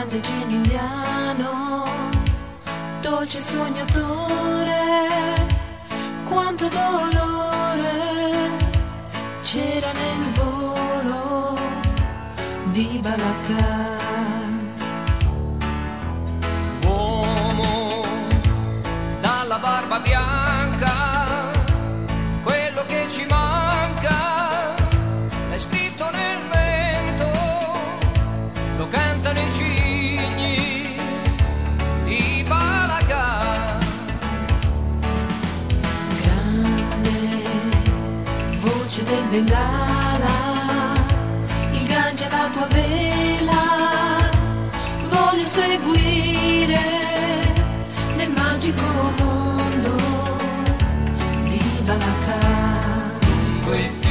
grande genio indiano, dolce sognatore, quanto dolore c'era nel volo di Balakà. Uomo dalla barba bianca, quello che ci manca è scritto nel vento, lo cantano i cigni di Balakà. Grande voce del Bengala, il Gange è la tua vela, voglio seguire nel magico mondo di Balakà. Quel